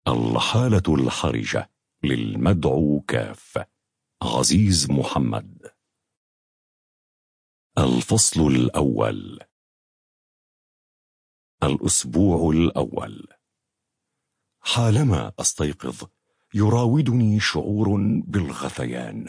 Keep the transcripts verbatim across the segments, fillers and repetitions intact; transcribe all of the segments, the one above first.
الحالة الحرجة للمدعو كاف. عزيز محمد. الفصل الأول. الأسبوع الأول. حالما أستيقظ يراودني شعور بالغثيان.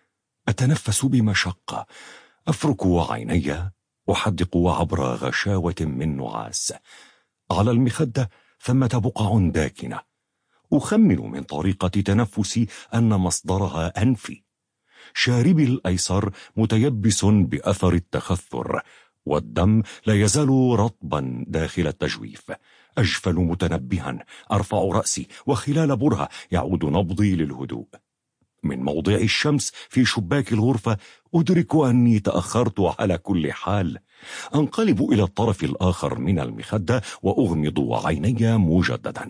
أتنفس بمشقة، أفرك عيني، أحدق عبر غشاوة من نعاس. على المخدة ثمة بقع داكنة، أخمن من طريقة تنفسي أن مصدرها أنفي. شاربي الأيسر متيبس بأثر التخثر، والدم لا يزال رطبا داخل التجويف. أجفل متنبها، أرفع رأسي، وخلال برهة يعود نبضي للهدوء. من موضع الشمس في شباك الغرفة أدرك أني تأخرت على كل حال. أنقلب إلى الطرف الآخر من المخدة وأغمض عيني مجددا.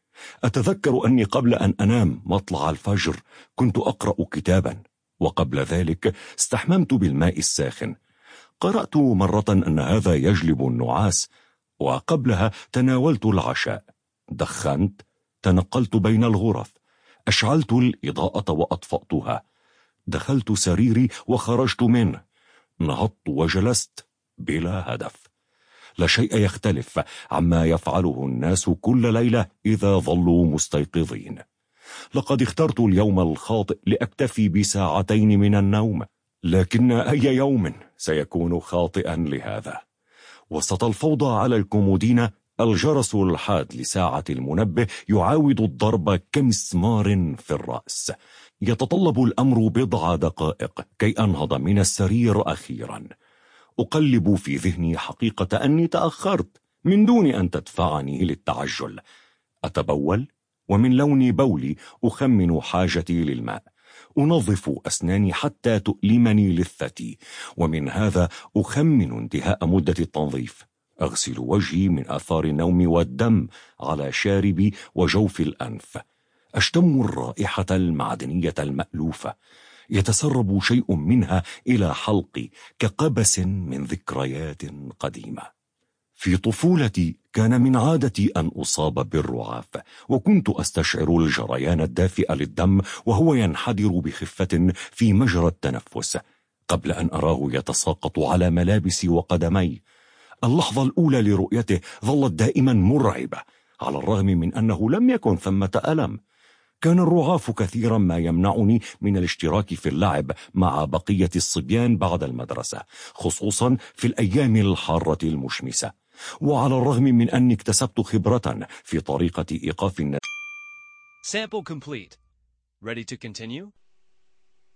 أتذكر أني قبل أن أنام مطلع الفجر كنت أقرأ كتابا، وقبل ذلك استحممت بالماء الساخن. قرأت مرة أن هذا يجلب النعاس، وقبلها تناولت العشاء. دخنت، تنقلت بين الغرف، أشعلت الإضاءة وأطفأتها. دخلت سريري وخرجت منه، نهضت وجلست بلا هدف. لا شيء يختلف عما يفعله الناس كل ليلة إذا ظلوا مستيقظين. لقد اخترت اليوم الخاطئ لأكتفي بساعتين من النوم، لكن أي يوم سيكون خاطئا لهذا؟ وسط الفوضى على الكومودين الجرس الحاد لساعة المنبه يعاود الضرب كمسمار في الرأس. يتطلب الأمر بضع دقائق كي أنهض من السرير أخيرا. أقلب في ذهني حقيقة أني تأخرت من دون أن تدفعني للتعجل. أتبول، ومن لون بولي أخمن حاجتي للماء. أنظف أسناني حتى تؤلمني لثتي، ومن هذا أخمن انتهاء مدة التنظيف. أغسل وجهي من آثار النوم والدم على شاربي وجوف الأنف. أشتم الرائحة المعدنية المألوفة، يتسرب شيء منها إلى حلقي كقبس من ذكريات قديمة. في طفولتي كان من عادتي أن أصاب بالرعاف، وكنت أستشعر الجريان الدافئ للدم وهو ينحدر بخفة في مجرى التنفس قبل أن أراه يتساقط على ملابسي وقدمي. اللحظة الأولى لرؤيته ظلت دائما مرعبة، على الرغم من أنه لم يكن ثمة ألم. كان الرعاف كثيرا ما يمنعني من الاشتراك في اللعب مع بقية الصبيان بعد المدرسة، خصوصا في الأيام الحارة المشمسة. وعلى الرغم من أني اكتسبت خبرة في طريقة إيقاف الناس. Sample complete. Ready to continue?